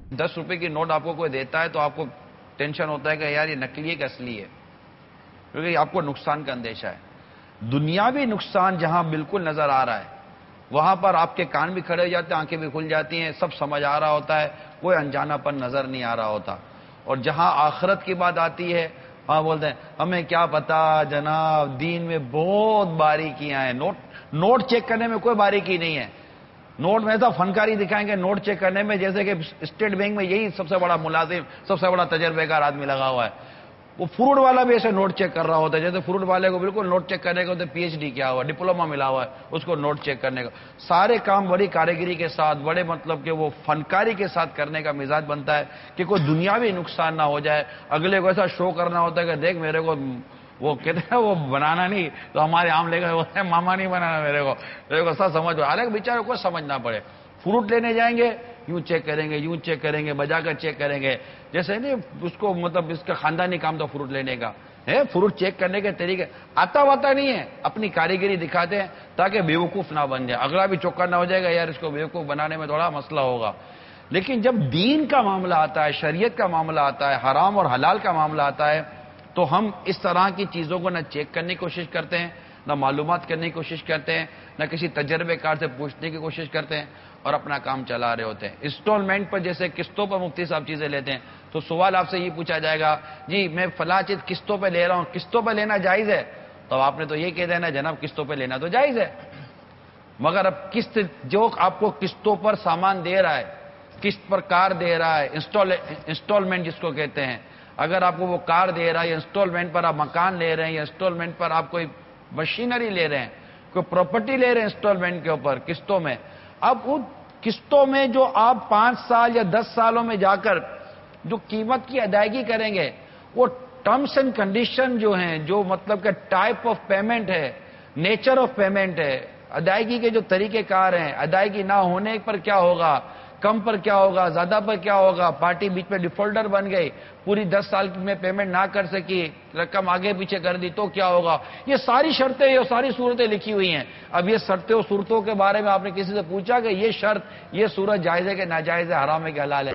10 روپے کی نوٹ آپ کو کوئی دیتا ہے تو آپ کو ٹینشن ہوتا ہے کہ یار یہ نکلی ہے کہ اصلی ہے، کیونکہ آپ کو نقصان کا اندیشہ ہے۔ دنیاوی نقصان جہاں بالکل نظر آ رہا ہے وہاں پر آپ کے کان بھی کھڑے ہو جاتے ہیں، آنکھیں بھی کھل جاتی ہیں، سب سمجھ آ رہا ہوتا ہے، کوئی انجانا پن نظر نہیں آ رہا ہوتا۔ اور جہاں آخرت کی بات آتی ہے وہاں بولتے ہیں ہمیں کیا پتا جناب، دین میں بہت باریکیاں ہیں، نوٹ چیک کرنے میں کوئی باریکی نہیں ہے۔ نوٹ میں ایسا فنکاری دکھائیں گے نوٹ چیک کرنے میں، جیسے کہ اسٹیٹ بینک میں یہی سب سے بڑا ملازم، سب سے بڑا تجربے کار آدمی لگا ہوا ہے۔ وہ فروٹ والا بھی ایسے نوٹ چیک کر رہا ہوتا ہے جیسے فروٹ والے کو بالکل نوٹ چیک کرنے کا ہوتا ہے پی ایچ ڈی کیا ہوا ہے، ڈپلوما ملا ہوا ہے اس کو نوٹ چیک کرنے کا۔ سارے کام بڑی کاریگری کے ساتھ، بڑے مطلب کہ وہ فنکاری کے ساتھ کرنے کا مزاج بنتا ہے کہ کوئی دنیاوی نقصان نہ ہو جائے۔ اگلے کو ایسا شو کرنا ہوتا ہے کہ دیکھ میرے کو، وہ کہتے ہیں وہ بنانا نہیں تو ہمارے عام لے کر ماما نہیں بنانا میرے کو سب سمجھ، حالانکہ بیچارے کو سمجھ نہ پڑے۔ فروٹ لینے جائیں گے یوں چیک کریں گے، یوں چیک کریں گے، بجا کر چیک کریں گے، جیسے نہیں اس کو مطلب اس کا خاندانی کام تو فروٹ لینے کا ہے۔ فروٹ چیک کرنے کے طریقے آتا واتا نہیں ہے، اپنی کاریگری دکھاتے ہیں تاکہ بیوقوف نہ بن جائے، اگلا بھی چوکا نہ ہو جائے گا یار اس کو بیوقوف بنانے میں تھوڑا مسئلہ ہوگا۔ لیکن جب دین کا معاملہ آتا ہے، شریعت کا معاملہ آتا ہے، حرام اور حلال کا معاملہ آتا ہے تو ہم اس طرح کی چیزوں کو نہ چیک کرنے کی کوشش کرتے ہیں، نہ معلومات کرنے کی کوشش کرتے ہیں، نہ کسی تجربے کار سے پوچھنے کی کوشش کرتے ہیں اور اپنا کام چلا رہے ہوتے ہیں۔ انسٹالمنٹ پر جیسے قسطوں پر مفتی صاحب چیزیں لیتے ہیں تو سوال آپ سے یہ پوچھا جائے گا جی میں فلاں چیز قسطوں پہ لے رہا ہوں، قسطوں پہ لینا جائز ہے؟ تو آپ نے تو یہ کہہ دینا جناب قسطوں پہ لینا تو جائز ہے، مگر اب قسط جو آپ کو قسطوں پر سامان دے رہا ہے، قسط پر کار دے رہا ہے، انسٹالمنٹ جس کو کہتے ہیں، اگر آپ کو وہ کار دے رہا ہے یا انسٹالمنٹ پر آپ مکان لے رہے ہیں یا انسٹالمنٹ پر آپ کوئی مشینری لے رہے ہیں، کوئی پراپرٹی لے رہے ہیں انسٹالمنٹ کے اوپر قسطوں میں، اب ان قسطوں میں جو آپ 5 سال یا 10 سالوں میں جا کر جو قیمت کی ادائیگی کریں گے وہ ٹرمز اینڈ کنڈیشن جو ہیں، جو مطلب کہ ٹائپ آف پیمنٹ ہے، نیچر آف پیمنٹ ہے، ادائیگی کے جو طریقہ کار ہیں، ادائیگی نہ ہونے پر کیا ہوگا، کم پر کیا ہوگا، زیادہ پر کیا ہوگا، پارٹی بیچ میں ڈیفالٹر بن گئی، پوری 10 سال میں پیمنٹ نہ کر سکی، رقم آگے پیچھے کر دی تو کیا ہوگا، یہ ساری شرطیں، یہ ساری صورتیں لکھی ہوئی ہیں۔ اب یہ شرطیں اور صورتوں کے بارے میں آپ نے کسی سے پوچھا کہ یہ شرط، یہ صورت جائز ہے کہ ناجائز ہے، حرام ہے کہ حلال ہے؟